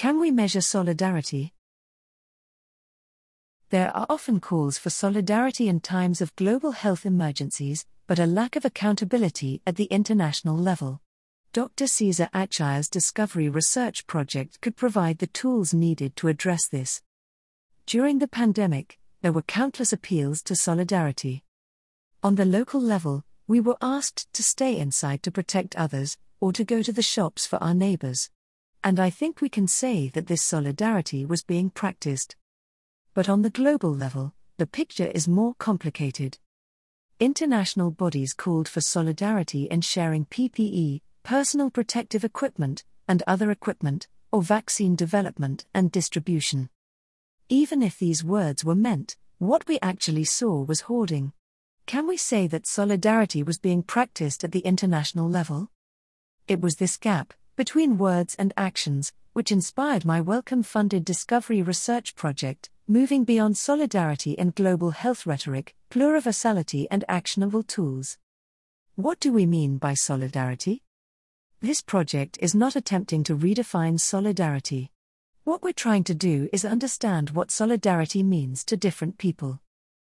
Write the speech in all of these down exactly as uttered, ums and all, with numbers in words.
Can we measure solidarity? There are often calls for solidarity in times of global health emergencies, but a lack of accountability at the international level. Doctor Cesar Achaya's Discovery Research Project could provide the tools needed to address this. During the pandemic, there were countless appeals to solidarity. On the local level, we were asked to stay inside to protect others, or to go to the shops for our neighbors. And I think we can say that this solidarity was being practiced. But on the global level, the picture is more complicated. International bodies called for solidarity in sharing P P E, personal protective equipment, and other equipment, or vaccine development and distribution. Even if these words were meant, what we actually saw was hoarding. Can we say that solidarity was being practiced at the international level? It was this gap between words and actions which inspired my Wellcome-funded Discovery Research Project, moving beyond solidarity and global health rhetoric, pluriversality and actionable tools. What do we mean by solidarity? This project is not attempting to redefine solidarity. What we're trying to do is understand what solidarity means to different people.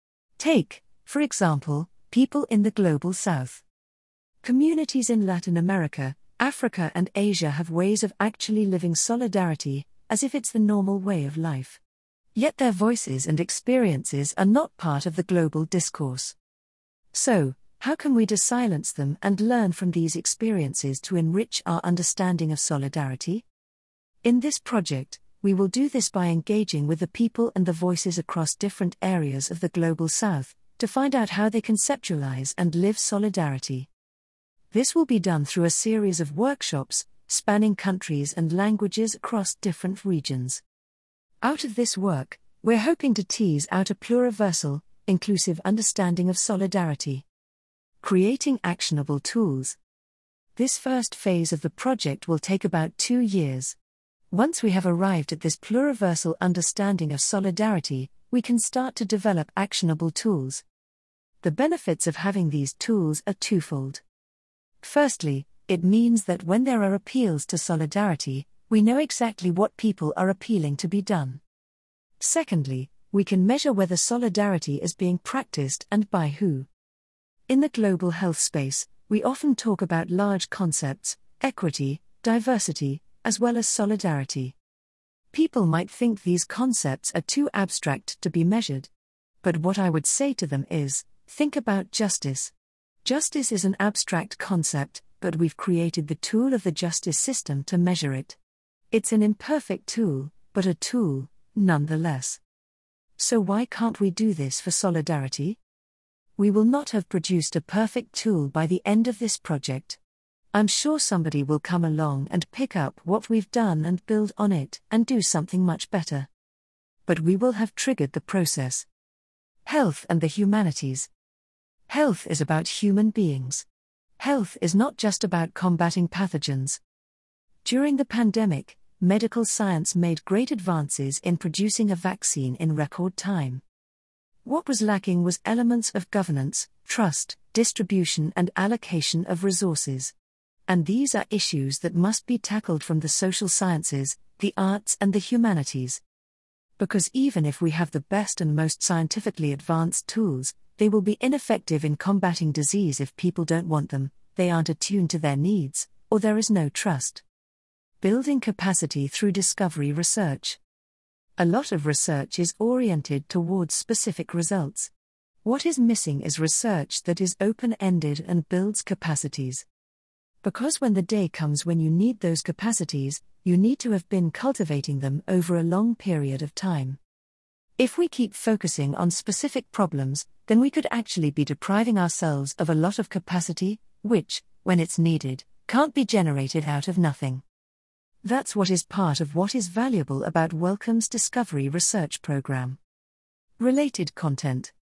Take, for example, people in the Global South. Communities in Latin America, Africa and Asia have ways of actually living solidarity, as if it's the normal way of life. Yet their voices and experiences are not part of the global discourse. So, how can we silence them and learn from these experiences to enrich our understanding of solidarity? In this project, we will do this by engaging with the people and the voices across different areas of the Global South, to find out how they conceptualize and live solidarity. This will be done through a series of workshops, spanning countries and languages across different regions. Out of this work, we're hoping to tease out a pluriversal, inclusive understanding of solidarity. Creating actionable tools. This first phase of the project will take about two years. Once we have arrived at this pluriversal understanding of solidarity, we can start to develop actionable tools. The benefits of having these tools are twofold. Firstly, it means that when there are appeals to solidarity, we know exactly what people are appealing to be done. Secondly, we can measure whether solidarity is being practiced and by who. In the global health space, we often talk about large concepts, equity, diversity, as well as solidarity. People might think these concepts are too abstract to be measured. But what I would say to them is, think about justice. Justice is an abstract concept, but we've created the tool of the justice system to measure it. It's an imperfect tool, but a tool, nonetheless. So why can't we do this for solidarity? We will not have produced a perfect tool by the end of this project. I'm sure somebody will come along and pick up what we've done and build on it and do something much better. But we will have triggered the process. Health and the humanities. Health is about human beings. Health is not just about combating pathogens. During the pandemic, medical science made great advances in producing a vaccine in record time. What was lacking was elements of governance, trust, distribution and allocation of resources. And these are issues that must be tackled from the social sciences, the arts and the humanities. Because even if we have the best and most scientifically advanced tools, they will be ineffective in combating disease if people don't want them, they aren't attuned to their needs, or there is no trust. Building capacity through discovery research. A lot of research is oriented towards specific results. What is missing is research that is open-ended and builds capacities. Because when the day comes when you need those capacities, you need to have been cultivating them over a long period of time. If we keep focusing on specific problems, then we could actually be depriving ourselves of a lot of capacity, which, when it's needed, can't be generated out of nothing. That's what is part of what is valuable about Wellcome's Discovery Research Program. Related content.